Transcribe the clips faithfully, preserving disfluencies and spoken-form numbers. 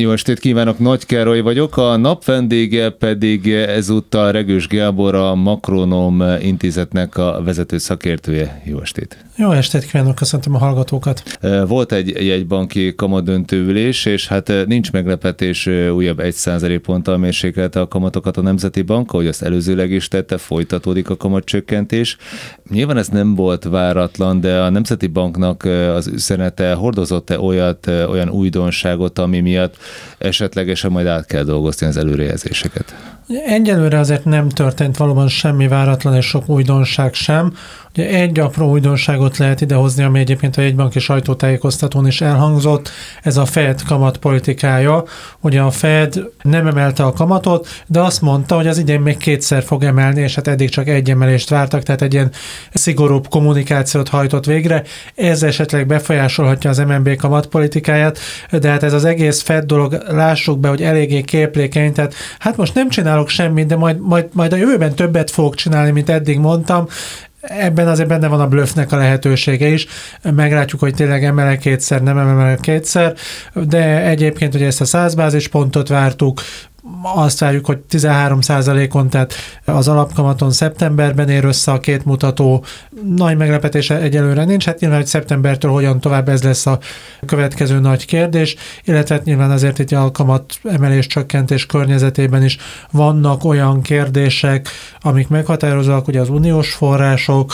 Jó estét kívánok, Nagy Károly vagyok, a nap vendége pedig ezúttal Regős Gábor, a Makronom Intézetnek a vezető szakértője. Jó estét! Jó estét kívánok, köszöntöm a hallgatókat! Volt egy jegybanki kamatdöntőülés, és hát nincs meglepetés, újabb egy százalékponttal mérsékelte a kamatokat a Nemzeti Bank, ahogy azt előzőleg is tette, folytatódik a kamatcsökkentés. Nyilván ez nem volt váratlan, de a Nemzeti Banknak az üzenete hordozott-e olyat, olyan újdonságot, ami miatt esetlegesen majd át kell dolgozni az előrejelzéseket? Egyelőre azért nem történt valóban semmi váratlan és sok újdonság sem. Ugye egy apró újdonságot lehet idehozni, ami egyébként a jegybanki sajtótájékoztatón is elhangzott, ez a Fed kamatpolitikája. Ugye a Fed nem emelte a kamatot, de azt mondta, hogy az idén még kétszer fog emelni, és hát eddig csak egy emelést vártak, tehát egy ilyen szigorúbb kommunikációt hajtott végre. Ez esetleg befolyásolhatja az em en bé kamatpolitikáját, de hát ez az egész Fed dolog, lássuk be, hogy eléggé képlékeny, tehát hát most nem csinálok semmit, de majd, majd, majd a jövőben többet fogok csinálni, mint eddig mondtam. Ebben azért benne van a blöffnek a lehetősége is. Meglátjuk, hogy tényleg emel kétszer, nem emel kétszer, de egyébként ugye ezt a száz bázispontot vártuk, azt várjuk, hogy tizenhárom százalékon, tehát az alapkamaton szeptemberben ér össze a két mutató. Nagy meglepetése egyelőre nincs, hát nyilván, hogy szeptembertől hogyan tovább, ez lesz a következő nagy kérdés, illetve nyilván azért itt a kamat emelés csökkentés környezetében is vannak olyan kérdések, amik meghatározóak, ugye az uniós források,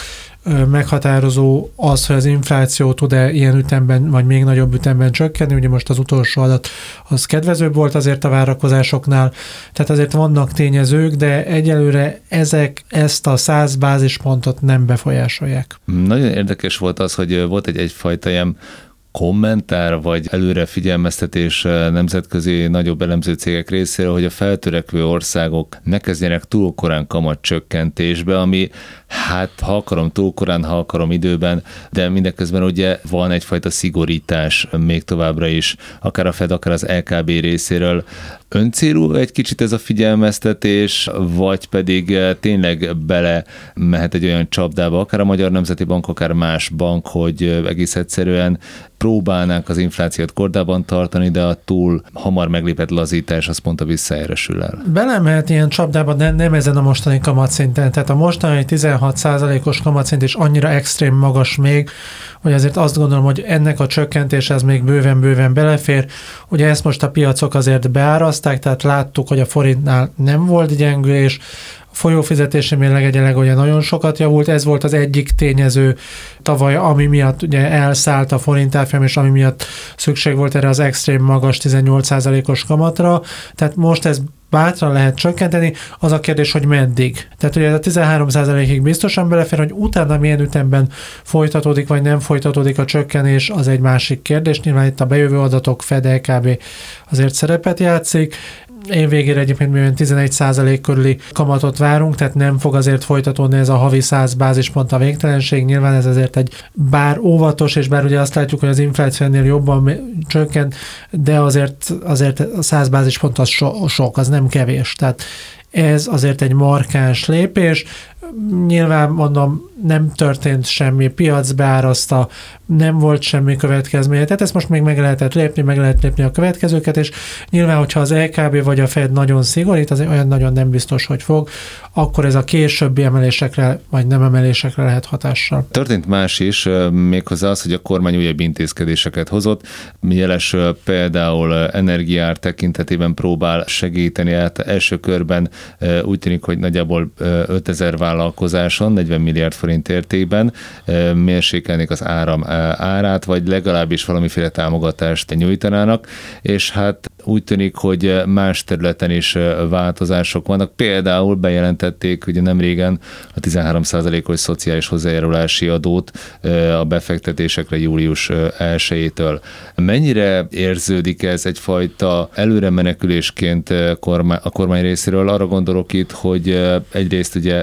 meghatározó az, hogy az infláció tud-e ilyen ütemben, vagy még nagyobb ütemben csökkenni, ugye most az utolsó adat az kedvezőbb volt azért a várakozásoknál, tehát azért vannak tényezők, de egyelőre ezek ezt a száz bázispontot nem befolyásolják. Nagyon érdekes volt az, hogy volt egy egyfajta ilyen kommentár vagy előre figyelmeztetés nemzetközi nagyobb elemző cégek részéről, hogy a feltörekvő országok ne kezdjenek túl korán kamatcsökkentésbe, ami hát ha akarom túl korán, ha akarom időben, de mindeközben ugye van egyfajta szigorítás még továbbra is, akár a Fed, akár az el ká bé részéről. Öncélú egy kicsit ez a figyelmeztetés, vagy pedig tényleg bele mehet egy olyan csapdába, akár a Magyar Nemzeti Bank, akár más bank, hogy egész egyszerűen próbálnánk az inflációt kordában tartani, de a túl hamar meglépett lazítás az pont a visszaeresül el. Belemehet ilyen csapdába, de nem ezen a mostani kamatszinten. Tehát a mostani tizenhat százalékos kamatszint is annyira extrém magas még, hogy azért azt gondolom, hogy ennek a csökkentése az még bőven-bőven belefér. Ugye ezt most a piacok azért beárazták, tehát láttuk, hogy a forintnál nem volt gyengülés, folyófizetési mérleg egyenleg ugye nagyon sokat javult, ez volt az egyik tényező tavaly, ami miatt ugye elszállt a forint árfolyam, és ami miatt szükség volt erre az extrém magas tizennyolc százalékos kamatra, tehát most ez bátran lehet csökkenteni, az a kérdés, hogy meddig. Tehát ugye ez a tizenhárom százalékig biztosan belefér, hogy utána milyen ütemben folytatódik, vagy nem folytatódik a csökkenés, az egy másik kérdés. Nyilván itt a bejövő adatok, Fed, el ká bé azért szerepet játszik. Év végére egyébként mi olyan tizenegy százalék körüli kamatot várunk, tehát nem fog azért folytatódni ez a havi száz bázispont a végtelenség. Nyilván ez azért egy bár óvatos, és bár ugye azt látjuk, hogy az inflációnél jobban csökkent, de azért, azért a száz bázispont az so, sok, az nem kevés. Tehát ez azért egy markáns lépés. Nyilván mondom, nem történt semmi, piac beárazta, nem volt semmi következménye. Tehát ezt most még meg lehetett lépni, meg lehet lépni a következőket, és nyilván, hogyha az el ká bé vagy a Fed nagyon szigorít, az olyan nagyon nem biztos, hogy fog, akkor ez a későbbi emelésekre, vagy nem emelésekre lehet hatással. Történt más is, méghozzá az, hogy a kormány újabb intézkedéseket hozott. Jeles például energiaár tekintetében próbál segíteni, hát első körben úgy tűnik, hogy nagyjából ötezer vállalkozáson, negyven milliárd forint értékben mérsékelnék az áram árát, vagy legalábbis valamiféle támogatást nyújtanának, és hát úgy tűnik, hogy más területen is változások vannak. Például bejelentették ugye nem régen a tizenhárom százalékos szociális hozzájárulási adót a befektetésekre július elsejétől. Mennyire érződik ez egyfajta előre menekülésként a kormány részéről? Arra gondolok itt, hogy egyrészt ugye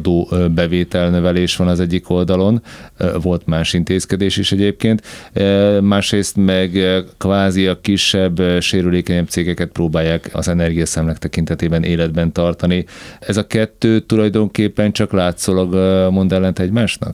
adóbevételnövelés van az egyik oldalon, volt más intézkedés is egyébként, másrészt meg kvázi a kisebb, sérülékenyebb cégeket próbálják az energiaszámlák tekintetében életben tartani. Ez a kettő tulajdonképpen csak látszólag mond ellent egymásnak?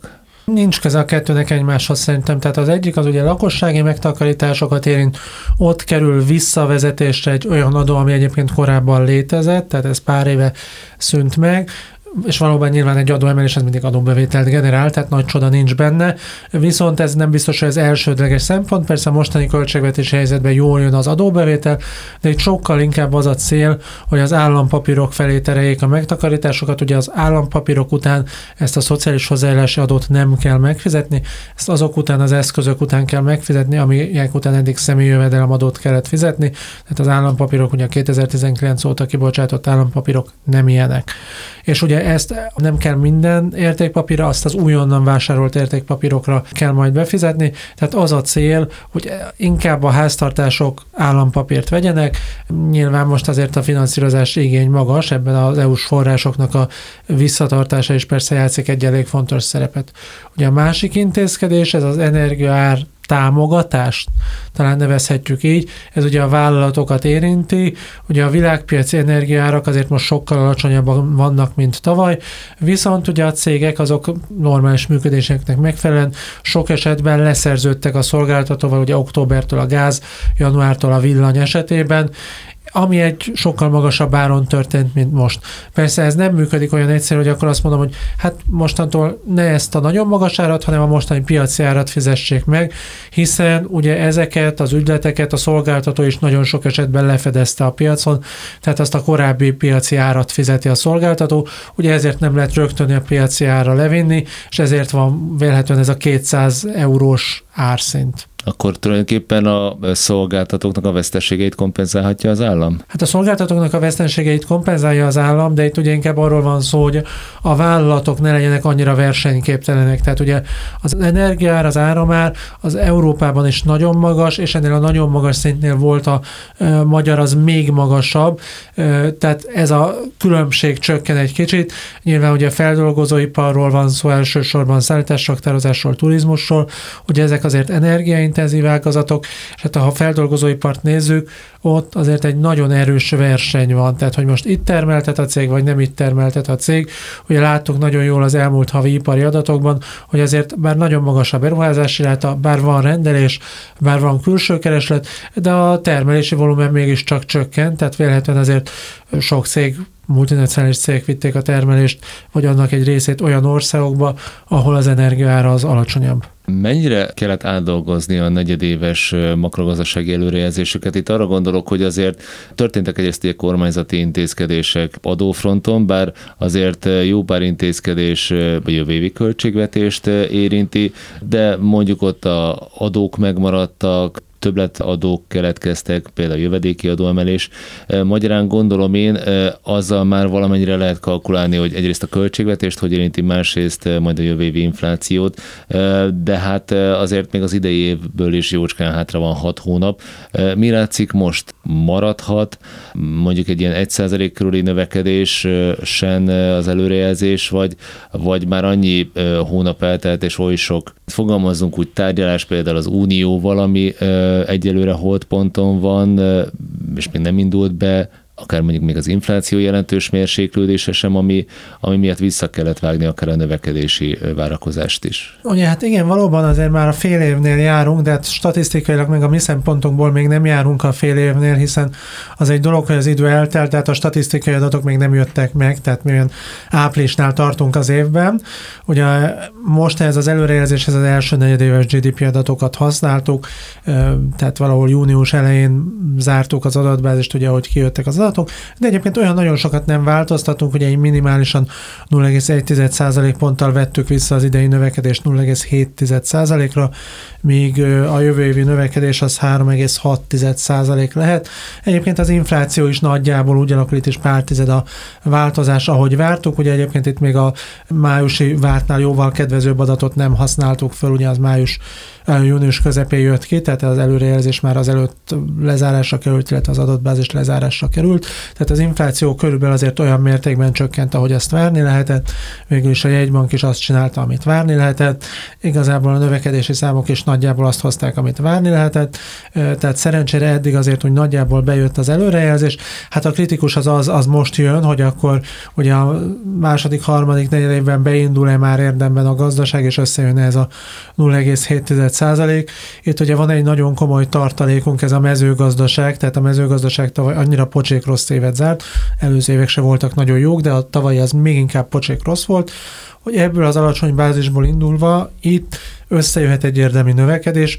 Nincs köze a kettőnek egymáshoz szerintem. Tehát az egyik az ugye lakossági megtakarításokat érint, ott kerül visszavezetésre egy olyan adó, ami egyébként korábban létezett, tehát ez pár éve szűnt meg, és valóban nyilván egy adóemelés az mindig adóbevételt generál, tehát nagy csoda nincs benne, viszont ez nem biztos, hogy az elsődleges szempont, persze a mostani költségvetési helyzetben jól jön az adóbevétel, de itt sokkal inkább az a cél, hogy az állampapírok felé tereljék a megtakarításokat, ugye az állampapírok után ezt a szociális hozzájárulási adót nem kell megfizetni, ezt azok után, az eszközök után kell megfizetni, amelyek után eddig személyi jövedelemadót kellett fizetni, tehát az állampapírok, ugye a kétezer-tizenkilenc óta kibocsátott állampapírok nem ilyenek. És ugye ezt nem kell minden értékpapírra, azt az újonnan vásárolt értékpapírokra kell majd befizetni. Tehát az a cél, hogy inkább a háztartások állampapírt vegyenek. Nyilván most azért a finanszírozási igény magas, ebben az é u-s forrásoknak a visszatartása is persze játszik egy elég fontos szerepet. Ugye a másik intézkedés, ez az energiaár támogatást, talán nevezhetjük így, ez ugye a vállalatokat érinti, ugye a világpiaci energiaárak azért most sokkal alacsonyabban vannak, mint tavaly, viszont ugye a cégek azok normális működéseknek megfelelően sok esetben leszerződtek a szolgáltatóval, ugye októbertől a gáz, januártól a villany esetében, ami egy sokkal magasabb áron történt, mint most. Persze ez nem működik olyan egyszerű, hogy akkor azt mondom, hogy hát mostantól ne ezt a nagyon magas árat, hanem a mostani piaci árat fizessék meg, hiszen ugye ezeket az ügyleteket a szolgáltató is nagyon sok esetben lefedezte a piacon, tehát azt a korábbi piaci árat fizeti a szolgáltató, ugye ezért nem lehet rögtön a piaci ára levinni, és ezért van vélhetően ez a kétszáz eurós árszint. Akkor tulajdonképpen a szolgáltatóknak a veszteségeit kompenzálhatja az állam? Hát a szolgáltatóknak a veszteségeit kompenzálja az állam, de itt ugye inkább arról van szó, hogy a vállalatok ne legyenek annyira versenyképtelenek. Tehát ugye az energiaár, az áramár az Európában is nagyon magas, és ennél a nagyon magas szintnél volt a e, magyar az még magasabb, e, tehát ez a különbség csökken egy kicsit. Nyilván ugye a feldolgozóiparról van szó, elsősorban szállításraktározásról, turizmusról, ugye ezek azért energiaintenzív ágazatok, és hát ha a feldolgozóipart nézzük, ott azért egy nagyon erős verseny van, tehát hogy most itt termeltet a cég, vagy nem itt termeltet a cég. Ugye láttuk nagyon jól az elmúlt havi ipari adatokban, hogy azért bár nagyon magas a beruházási ráta, bár van rendelés, bár van külső kereslet, de a termelési volumen mégiscsak csökkent, tehát vélhetően azért sok cég, multinacionális cégek vitték a termelést, vagy annak egy részét olyan országokba, ahol az energiaára az alacsonyabb. Mennyire kellett átdolgozni a negyedéves makrogazdasági előrejelzéseket? Itt arra gondolok, hogy azért történtek egyrészt egy kormányzati intézkedések adófronton, bár azért jó pár intézkedés a jövő évi költségvetést érinti, de mondjuk ott a adók megmaradtak, többletadók keletkeztek, például jövedéki adóemelés. Magyarán gondolom én, azzal már valamennyire lehet kalkulálni, hogy egyrészt a költségvetést, hogy érinti, másrészt majd a jövő évi inflációt, de hát azért még az idei évből is jócskán hátra van hat hónap. Mi látszik most? Maradhat mondjuk egy ilyen egy százalék körüli növekedésen az előrejelzés, vagy, vagy már annyi hónap eltelt és oly sok, fogalmazzunk úgy, tárgyalás például az Unióval, ami egyelőre holdponton van, és még nem indult be, akár mondjuk még az infláció jelentős mérséklődése sem, ami, ami miatt vissza kellett vágni akár a növekedési várakozást is. Ugye hát igen, valóban azért már a fél évnél járunk, de hát statisztikailag meg a mi szempontunkból még nem járunk a fél évnél, hiszen az egy dolog, hogy az idő eltelt, tehát a statisztikai adatok még nem jöttek meg, tehát mi olyan áprilisnál tartunk az évben. Ugye most ez az előrejelzéshez az első negyedéves gé dé pé adatokat használtuk, tehát valahol június elején zártuk az adatbázist, ugye, ahogy kijöttek az adatok, de egyébként olyan nagyon sokat nem változtatunk, ugye minimálisan nulla egész egy százalékponttal vettük vissza az idei növekedést nulla egész hét százalékra, míg a jövő évi növekedés az három egész hat százalék lehet. Egyébként az infláció is nagyjából úgy alakul, itt is pár tized a változás, ahogy vártuk, ugye egyébként itt még a májusi vártnál jóval kedvezőbb adatot nem használtuk föl, ugye az május június közepén jött ki, tehát az előrejelzés már az előtt lezárásra került, illetve az adatbázis lezárásra került. alakult, tehát az infláció körülbelül azért olyan mértékben csökkent, ahogy ezt várni lehetett, végül is a jegybank is azt csinálta, amit várni lehetett, igazából a növekedési számok is nagyjából azt hozták, amit várni lehetett, tehát szerencsére eddig azért, hogy nagyjából bejött az előrejelzés, hát a kritikus az, az, az most jön, hogy akkor ugye a második, harmadik, negyed évben beindul-e már érdemben a gazdaság, és összejön ez a nulla egész hét százalék. Itt ugye van egy nagyon komoly tartalékunk, ez a mezőgazdaság, tehát a mezőgazdaság tavaly annyira pocsék rossz évet zárt, előző évek se voltak nagyon jók, de a tavalyi az még inkább pocsék rossz volt, hogy ebből az alacsony bázisból indulva itt összejöhet egy érdemi növekedés,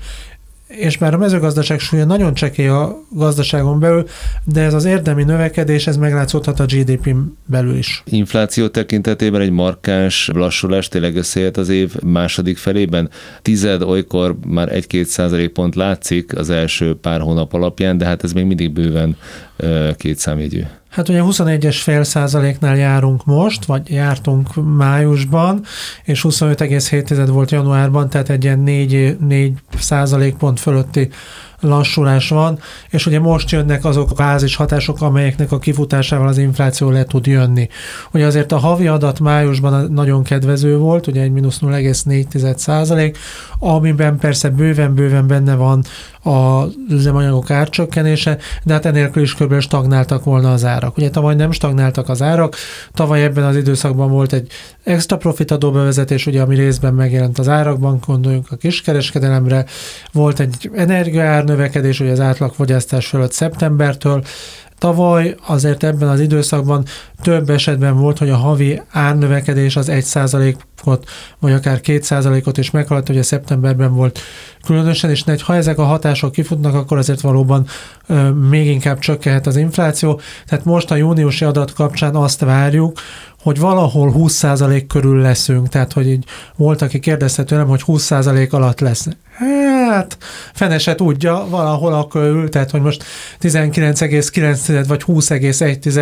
és már a mezőgazdaság súlya nagyon csekély a gazdaságon belül, de ez az érdemi növekedés, ez meglátszódhat a gé dé pén belül is. Infláció tekintetében egy markáns lassulás tényleg összejött az év második felében. Tized olykor már egy-két százalékpont látszik az első pár hónap alapján, de hát ez még mindig bőven két számjegyű. Hát ugye huszonegy egész öt százaléknál járunk most, vagy jártunk májusban, és huszonöt egész hét volt januárban, tehát egy ilyen négy százalékpont fölötti lassulás van, és ugye most jönnek azok a bázis hatások, amelyeknek a kifutásával az infláció le tud jönni. Ugye azért a havi adat májusban nagyon kedvező volt, ugye egy mínusz nulla egész négy százalék, amiben persze bőven-bőven benne van az üzemanyagok árcsökkenése, de hát enélkül is kb. Stagnáltak volna az árak. Ugye tavaly nem stagnáltak az árak, tavaly ebben az időszakban volt egy extra profit adóbevezetés, ugye, ami részben megjelent az árakban, gondoljunk a kiskereskedelemre, volt egy energiaár növekedés, ugye az átlagfogyasztás fölött szeptembertől. Tavaly azért ebben az időszakban több esetben volt, hogy a havi árnövekedés az egy százalékot, vagy akár két százalékot is meghaladt, ugye szeptemberben volt különösen, és ha ezek a hatások kifutnak, akkor azért valóban ö, még inkább csökkenhet az infláció. Tehát most a júniusi adat kapcsán azt várjuk, hogy valahol húsz százalék körül leszünk, tehát hogy így volt, aki kérdezte tőlem, hogy húsz százalék alatt lesz. Hát, fene se tudja, valahol a körül, tehát hogy most tizenkilenc egész kilenc vagy húsz egész egy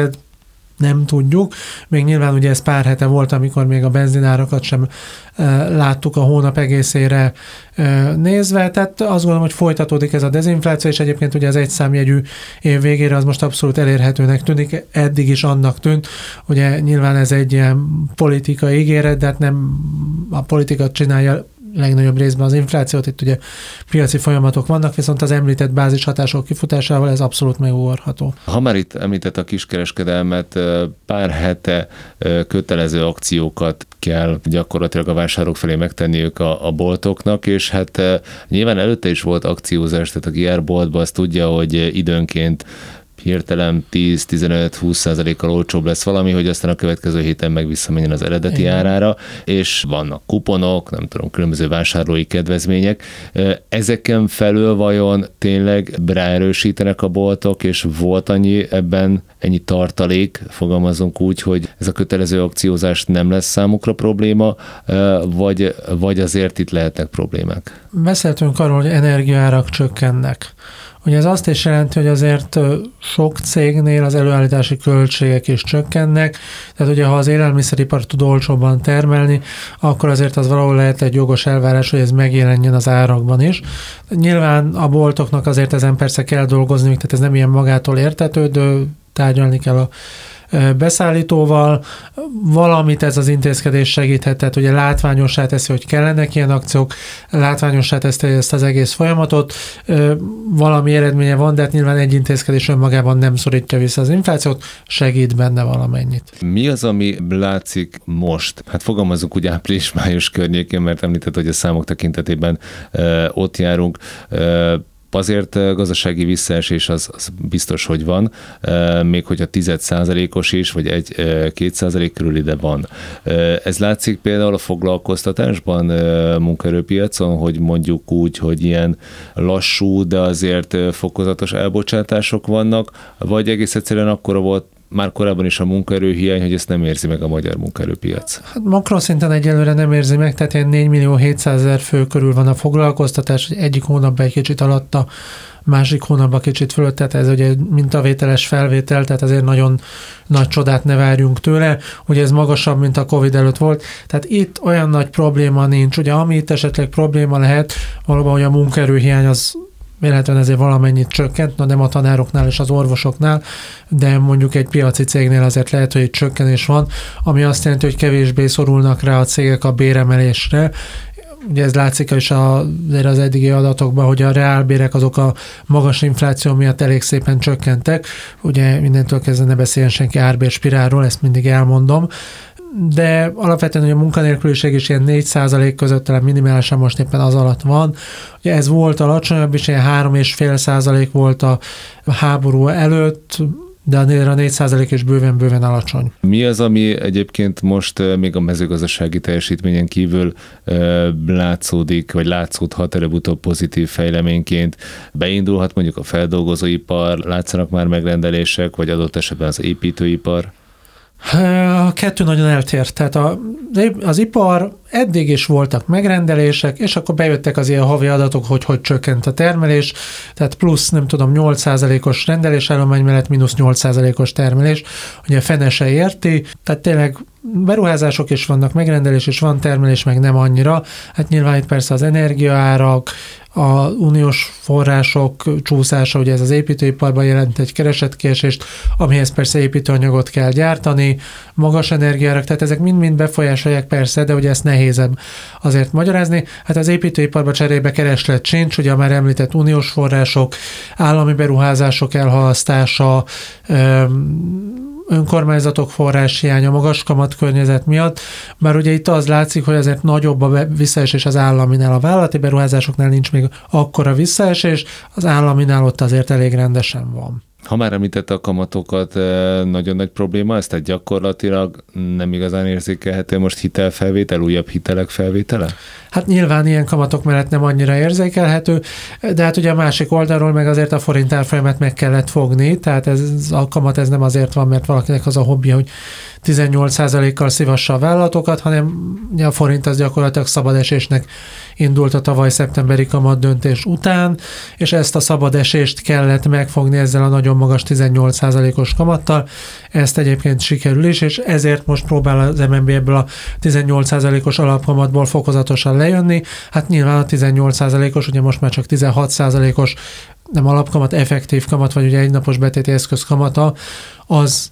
nem tudjuk. Még nyilván ugye ez pár hete volt, amikor még a benzinárakat sem e, láttuk a hónap egészére e, nézve, tehát azt gondolom, hogy folytatódik ez a dezinfláció, és egyébként ugye az egyszámjegyű év végére az most abszolút elérhetőnek tűnik, eddig is annak tűnt, ugye nyilván ez egy ilyen politikai ígéret, de hát nem a politika csinálja legnagyobb részben az inflációt, itt ugye piaci folyamatok vannak, viszont az említett bázishatások kifutásával ez abszolút megugorható. Ha már itt említett a kiskereskedelmet, pár hete kötelező akciókat kell gyakorlatilag a vásárlók felé megtenniük a, a boltoknak, és hát nyilván előtte is volt akciózás, tehát aki jár boltba, az tudja, hogy időnként hirtelen tíz-tizenöt-húsz százalékkal olcsóbb lesz valami, hogy aztán a következő héten meg visszamenjen az eredeti Igen. árára, és vannak kuponok, nem tudom, különböző vásárlói kedvezmények. Ezeken felül vajon tényleg ráerősítenek a boltok, és volt annyi ebben, ennyi tartalék, fogalmazunk úgy, hogy ez a kötelező akciózás nem lesz számukra probléma, vagy, vagy azért itt lehetnek problémák? Beszéltünk arról, hogy energiaárak csökkennek. Ugye ez azt is jelenti, hogy azért sok cégnél az előállítási költségek is csökkennek, tehát ugye ha az élelmiszeripar tud olcsóbban termelni, akkor azért az valahol lehet egy jogos elvárás, hogy ez megjelenjen az árakban is. Nyilván a boltoknak azért ezen persze kell dolgozni, tehát ez nem ilyen magától értetődő, tárgyalni kell a beszállítóval, valamit ez az intézkedés segíthet, tehát ugye látványossá teszi, hogy kellenek ilyen akciók, látványossá teszi ezt az egész folyamatot, valami eredménye van, de hát nyilván egy intézkedés önmagában nem szorítja vissza az inflációt, segít benne valamennyit. Mi az, ami látszik most? Hát fogalmazunk úgy április-május környékén, mert említett, hogy a számok tekintetében ott járunk, azért gazdasági visszaesés az, az biztos, hogy van, még hogyha tíz százalékos is, vagy egy-két százalék körül ide van. Ez látszik például a foglalkoztatásban, munkaerőpiacon, hogy mondjuk úgy, hogy ilyen lassú, de azért fokozatos elbocsátások vannak, vagy egész egyszerűen akkora volt már korábban is a munkaerőhiány, hogy ezt nem érzi meg a magyar munkaerőpiac. Hát makroszinten egyelőre nem érzi meg, tehát ilyen négy millió hétszázezer fő körül van a foglalkoztatás, egyik hónapban egy kicsit alatta, másik hónapban kicsit fölött, tehát ez ugye mintavételes felvétel, tehát azért nagyon nagy csodát ne várjunk tőle, ugye ez magasabb, mint a Covid előtt volt, tehát itt olyan nagy probléma nincs, ugye ami itt esetleg probléma lehet, valóban, hogy a munkaerőhiány az Vélhetően ezért valamennyit csökkent, na nem a tanároknál és az orvosoknál, de mondjuk egy piaci cégnél azért lehet, hogy egy csökkenés van, ami azt jelenti, hogy kevésbé szorulnak rá a cégek a béremelésre. Ugye ez látszik is az eddigi adatokban, hogy a reálbérek azok a magas infláció miatt elég szépen csökkentek. Ugye mindentől kezdve ne beszéljen senki árbérspirálról, ezt mindig elmondom. De alapvetően hogy a munkanélküliség is ilyen négy százalék között, talán minimálisan most éppen az alatt van. Ugye ez volt alacsonyabb is, ilyen három egész öt százalék volt a háború előtt, de a négy százalék is bőven-bőven alacsony. Mi az, ami egyébként most még a mezőgazdasági teljesítményen kívül látszódik, vagy látszódhat előbb-utóbb pozitív fejleményként? Beindulhat mondjuk a feldolgozóipar, látszanak már megrendelések, vagy adott esetben az építőipar? A kettő nagyon eltér. Tehát a, az ipar eddig is voltak megrendelések, és akkor bejöttek az ilyen havi adatok, hogy hogy csökkent a termelés, tehát plusz, nem tudom, nyolc százalékos rendelésállomány mellett mínusz nyolc százalékos termelés, ugye fene se érti, tehát tényleg beruházások is vannak, megrendelés is van, termelés meg nem annyira. Hát nyilván itt persze az energiaárak, a uniós források csúszása, ugye ez az építőiparban jelent egy keresetkiesést, amihez persze építőanyagot kell gyártani, magas energiárak, tehát ezek mind-mind befolyásolják persze, de ugye ezt nehézebb azért magyarázni. Hát az építőiparban cserébe kereslet sincs, ugye a már említett uniós források, állami beruházások elhalasztása, önkormányzatok forráshiánya, magas kamatkörnyezet miatt, bár ugye itt az látszik, hogy azért nagyobb a visszaesés az államinál, a vállalati beruházásoknál nincs még akkora visszaesés, az államinál ott azért elég rendesen van. Ha már említette a kamatokat, nagyon nagy probléma, ezt tehát gyakorlatilag nem igazán érzékelhető most hitelfelvétel, újabb hitelek felvétele? Hát nyilván ilyen kamatok mellett nem annyira érzékelhető, de hát ugye a másik oldalról meg azért a forint árfolyamat meg kellett fogni, tehát ez a kamat ez nem azért van, mert valakinek az a hobbija, hogy tizennyolc százalékkal szívassa a vállalatokat, hanem a forint az gyakorlatilag szabadesésnek indult a tavaly szeptemberi kamat döntés után, és ezt a szabadesést kellett megfogni ezzel a nagyon magas tizennyolc százalékos kamattal. Ezt egyébként sikerül is, és ezért most próbál az em en bé ebből a tizennyolc százalékos alapkamatból fokozatosan lejönni. Hát nyilván a tizennyolc százalékos, ugye most már csak tizenhat százalékos nem alapkamat, effektív kamat, vagy ugye egynapos betéti eszköz kamata, az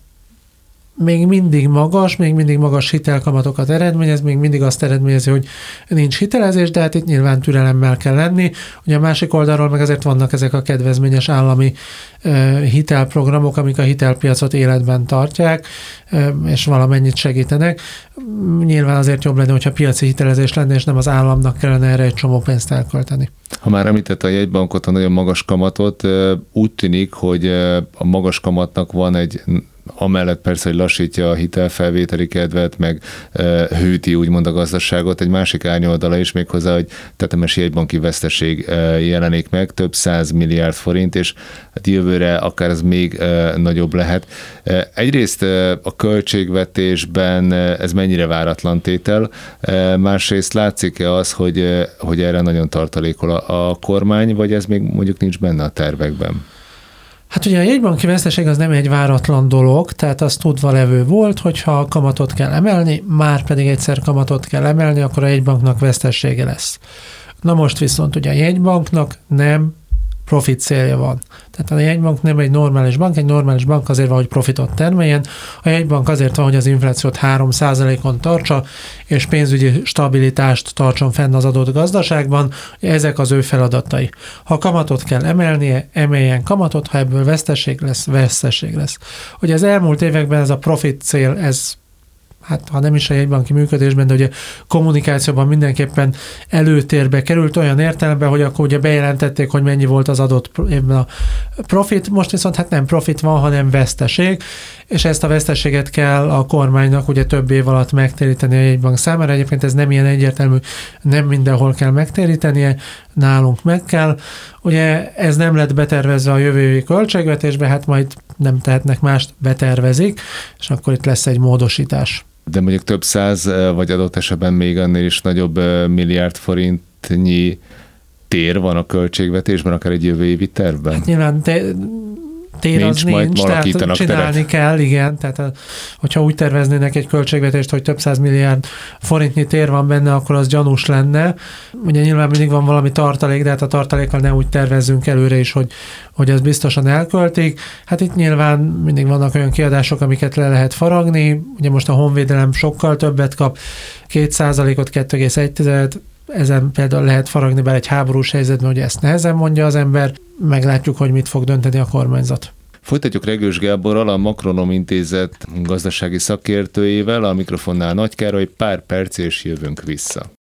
még mindig magas, még mindig magas hitelkamatokat eredményez, még mindig azt eredményezi, hogy nincs hitelezés, de hát itt nyilván türelemmel kell lenni. Ugye a másik oldalról meg azért vannak ezek a kedvezményes állami uh, hitelprogramok, amik a hitelpiacot életben tartják, uh, és valamennyit segítenek. Nyilván azért jobb lenne, hogyha piaci hitelezés lenne, és nem az államnak kellene erre egy csomó pénzt elkölteni. Ha már említette a jegybankot, a nagyon magas kamatot, úgy tűnik, hogy a magas kamatnak van egy, amellett persze, hogy lassítja a hitelfelvételi kedvet, meg hűti úgymond a gazdaságot, egy másik árnyoldala is méghozzá, hogy tetemes jegybanki veszteség jelenik meg, több száz milliárd forint, és hát jövőre akár ez még nagyobb lehet. Egyrészt a költségvetésben ez mennyire váratlan tétel, másrészt látszik-e az, hogy, hogy erre nagyon tartalékol a, a kormány, vagy ez még mondjuk nincs benne a tervekben? Hát ugye a jegybanki veszteség az nem egy váratlan dolog, tehát az tudva levő volt, hogyha a kamatot kell emelni, már pedig egyszer kamatot kell emelni, akkor a jegybanknak vesztesége lesz. Na most viszont ugye a jegybanknak nem profit célja van. Tehát a jegybank nem egy normális bank, egy normális bank azért van, hogy profitot termeljen, a jegybank azért van, hogy az inflációt három százalékon tartsa, és pénzügyi stabilitást tartson fenn az adott gazdaságban, ezek az ő feladatai. Ha kamatot kell emelnie, emeljen kamatot, ha ebből veszteség lesz, veszteség lesz. Ugye az elmúlt években ez a profit cél, ez hát ha nem is a jegybanki működésben, de ugye kommunikációban mindenképpen előtérbe került olyan értelemben, hogy akkor ugye bejelentették, hogy mennyi volt az adott évben a profit, most viszont hát nem profit van, hanem veszteség, és ezt a veszteséget kell a kormánynak ugye több év alatt megtéríteni a jegybank számára. Egyébként ez nem ilyen egyértelmű, nem mindenhol kell megtérítenie, nálunk meg kell. Ugye ez nem lett betervezve a jövő évi költségvetésbe, hát majd nem tehetnek mást, betervezik, és akkor itt lesz egy módosítás. De mondjuk több száz, vagy adott esetben még annél is nagyobb milliárd forintnyi tér van a költségvetésben, akár egy jövő évi tervben? Hát nyilván te, tér nincs, az majd nincs, tehát csinálni teret. kell, igen, tehát hogyha úgy terveznének egy költségvetést, hogy több száz milliárd forintnyi tér van benne, akkor az gyanús lenne. Ugye nyilván mindig van valami tartalék, de hát a tartalékkal ne úgy tervezzünk előre is, hogy, hogy ez biztosan elköltik. Hát itt nyilván mindig vannak olyan kiadások, amiket le lehet faragni. Ugye most a honvédelem sokkal többet kap, két százalékot, kettő egész egy, ezen például lehet faragni be egy háborús helyzetben, hogy ezt nehezen mondja az ember, meglátjuk, hogy mit fog dönteni a kormányzat. Folytatjuk Regős Gáborral, a Makronom Intézet gazdasági szakértőjével, a mikrofonnál Nagy Károly, pár perc és jövünk vissza.